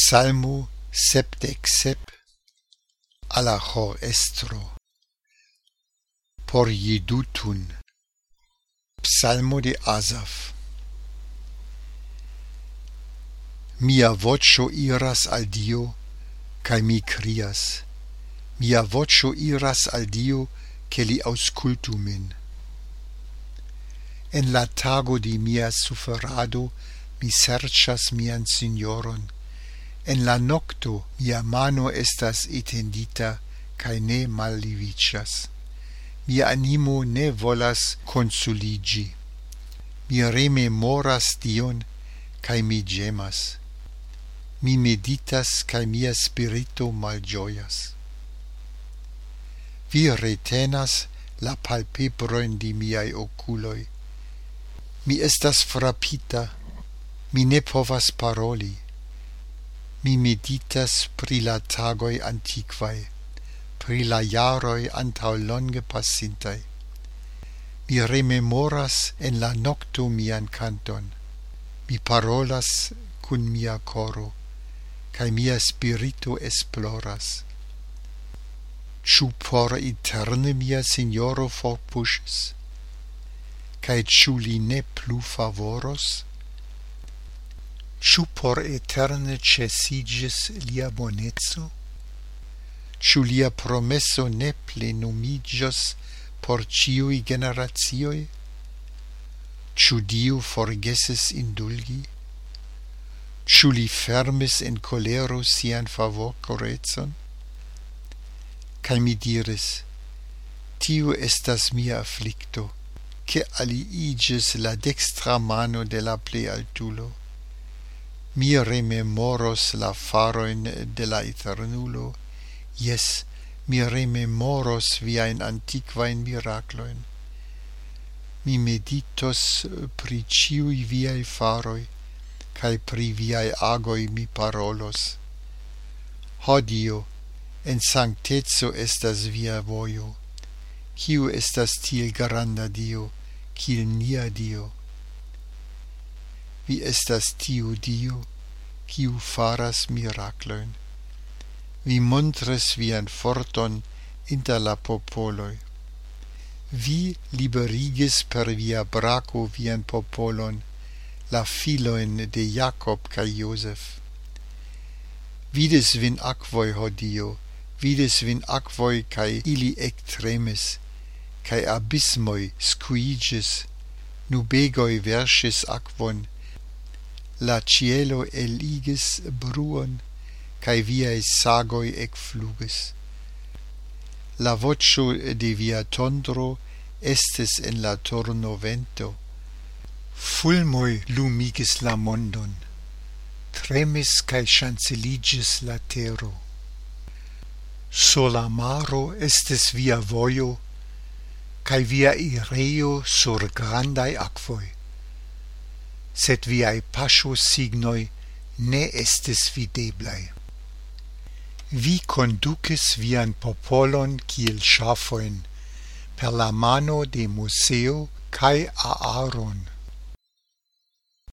Psalmo 77 alla chorestro. Por Jedutun. Psalmo de Asaf. Mia voĉo iras al Dio, kaj mi krias. Mia voĉo iras al Dio, ke li aŭskultu min. En la tago de mia suferado mi serĉas mian Signoron. En la nocto mia mano estas etendita kaj ne malleviĝas. Mia animo ne volas konsoligi. Mi rememoras Dion kaj mi ĝemas. Mi meditas kaj mia spirito malĝojas. Vi retenas la palpebrojn de miaj okuloj. Mi estas frapita, mi ne povas paroli. Mi meditas pri la tagoj antikvaj, pri la jaroj antaŭlonge pasintaj. Mi rememoras en la nokto mian kanton. Mi parolas kun mia koro, kaj mia spirito esploras. Ĉu por eterne mia Sinjoro forpuŝis? Kaj ĉu li ne plu favoros? Ĉu por eterne ĉesiĝis lia boneco? Ĉu lia promeso ne plenumiĝos por ĉiuj generacioj? Ĉu Dio forgesis indulgi? Ĉu li fermis en kolero sian favorkorecon? Kaj mi diris, tiu estas mia aflikto, ke aliiĝis la dekstra mano de la Plealtulo. Mi rememoros la farojn de la Eternulo, jes, mi rememoros viajn antikvajn miraklojn. Mi meditos pri ĉiuj viaj faroj, kaj pri viaj agoj mi parolos. Ho Dio, en sankteco estas via vojo. Kiu estas tiel granda Dio, kiel nia Dio? Vi estas tiu Dio, kiu faras miraklojn. Vi montras vian forton inter la popoloj. Vi liberigis per via brako vian popolon, la filojn de Jakob kaj Josef. Vidis vin akvoj, ho Dio, vidis vin akvoj kaj ili ektremis, kaj abismoj skuiĝis, nubegoj verŝis akvon, la cielo eligis bruon, kaj viaj sagoj ekflugis. La voĉo de via tondro estis en la tornovento. Fulmoj lumigis la mondon, tremis kaj ŝanceliĝis la tero. Sur la maro estis via vojo, kaj via irejo sur grandaj akvoj. Sed viaj paŝosignoj ne estis videblaj. Vi kondukis vian popolon kiel ŝafojn per la mano de Moseo kaj Aaron.